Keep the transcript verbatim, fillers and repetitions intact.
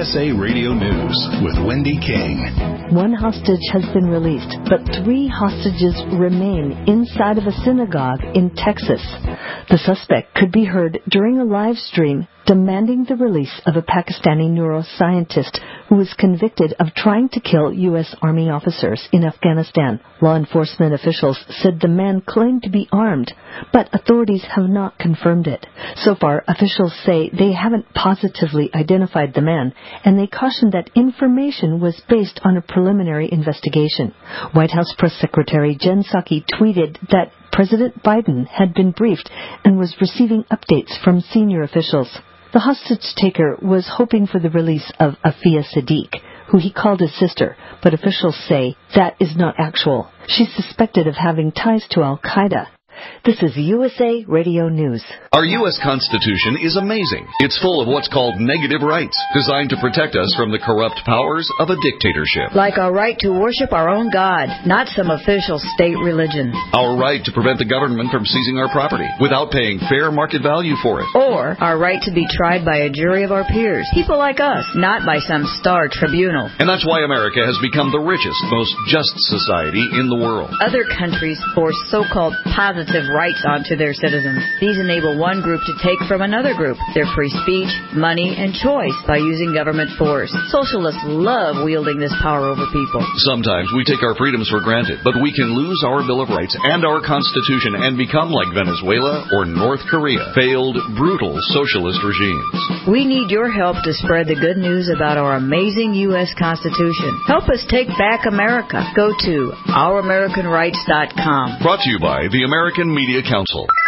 S A Radio News with Wendy King. One hostage has been released, but three hostages remain inside of a synagogue in Texas. The suspect could be heard during a live stream demanding the release of a Pakistani neuroscientist who was convicted of trying to kill U S Army officers in Afghanistan. Law enforcement officials said the man claimed to be armed, but authorities have not confirmed it. So far, officials say they haven't positively identified the man, and they caution that information was based on a preliminary investigation. White House Press Secretary Jen Psaki tweeted that President Biden had been briefed and was receiving updates from senior officials. The hostage-taker was hoping for the release of Afia Sadiq, who he called his sister, but officials say that is not actual. She's suspected of having ties to Al-Qaeda. This is U S A Radio News. Our U S Constitution is amazing. It's full of what's called negative rights, designed to protect us from the corrupt powers of a dictatorship. Like our right to worship our own God, not some official state religion. Our right to prevent the government from seizing our property without paying fair market value for it. Or our right to be tried by a jury of our peers, people like us, not by some star tribunal. And that's why America has become the richest, most just society in the world. Other countries force so-called positive rights onto their citizens. These enable one group to take from another group their free speech, money, and choice by using government force. Socialists love wielding this power over people. Sometimes we take our freedoms for granted, but we can lose our Bill of Rights and our Constitution and become like Venezuela or North Korea, failed, brutal socialist regimes. We need your help to spread the good news about our amazing U S Constitution. Help us take back America. Go to our american rights dot com. Brought to you by the American Media Council.